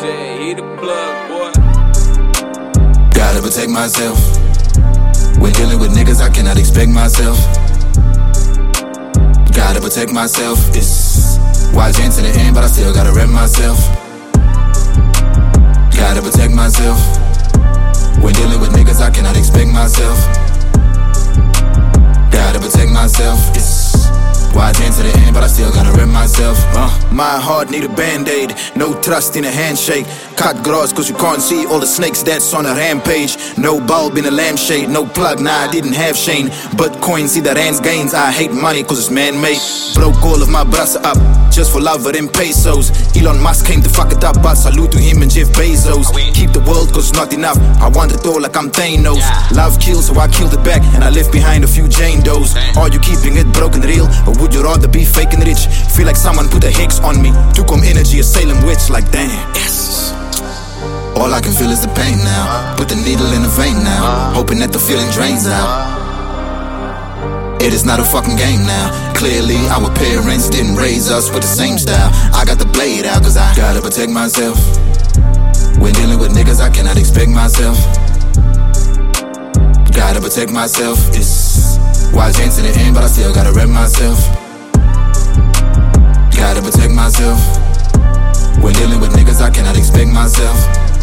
Shit, he the plug, boy. Gotta protect myself. When dealing with niggas, I cannot expect myself. Gotta protect myself. It's wise into the end, but I still gotta rep myself. Gotta protect myself. When dealing with niggas, I cannot expect myself. Gotta protect myself. It's wise into the end, but I still gotta rep myself. My heart need a band-aid, no trust in a handshake. Cut grass cause you can't see all the snakes that's on a rampage. No bulb in a lampshade, no plug, nah I didn't have Shane. But coins see the rand's gains, I hate money cause it's man-made. Broke all of my brasa up, just for love of them pesos. Elon Musk came to fuck it up, but salute to him and Jeff Bezos. Keep the world cause it's not enough, I want it all like I'm Thanos. Love kills so I killed it back, and I left behind a few Jane Does. Are you keeping it broken real, or would you rather be fake and rich? Feel like someone put a hex on me, took home energy, a Salem witch, like damn. Yes. All I can feel is the pain now. Put the needle in the vein now, hoping that the feeling drains out. It is not a fucking game now. Clearly our parents didn't raise us with the same style. I got the blade out cause I gotta protect myself. When dealing with niggas I cannot expect myself. Gotta protect myself. It's wise into the end, but I still gotta rep myself. Gotta protect myself. When dealing with niggas I cannot expect myself.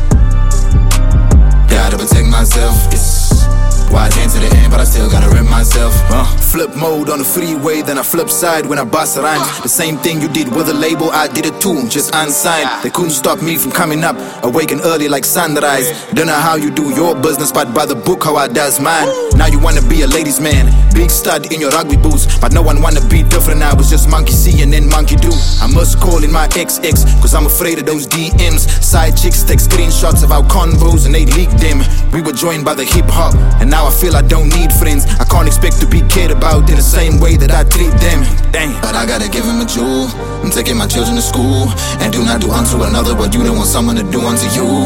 Gotta protect myself. It's wise into the end, but I still gotta rep myself. Flip mode on the freeway, then I flip side when I bust rhymes. The same thing you did with a label, I did it too, just unsigned. They couldn't stop me from coming up, awaken early like sunrise. Don't know how you do your business, but by the book how I does mine. Now you wanna be a ladies man, big stud in your rugby boots, but no one wanna be different. I was just monkey see and then monkey do. I must call in my XX, cause I'm afraid of those DMs. Side chicks take screenshots of our convos and they leak them. We were joined by the hip hop, and now I feel I don't need friends. I can't expect to be cared about in the same way that I treat them. Damn. But I gotta give him a jewel. I'm taking my children to school, and do not do unto another what you don't want someone to do unto you.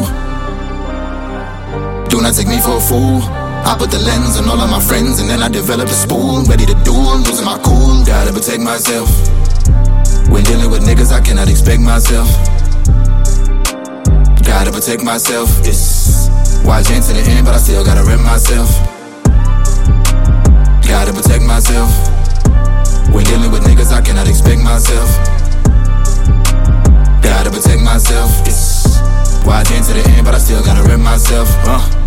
Do not take me for a fool. I put the lens on all of my friends, and then I develop a spool. Ready to duel, losing my cool. Gotta protect myself. When dealing with niggas I cannot expect myself. Gotta protect myself. It's wise into the end, but I still gotta rep myself. Gotta protect myself. When dealing with niggas I cannot expect myself. Gotta protect myself. It's wise into the end, but I still gotta rep myself.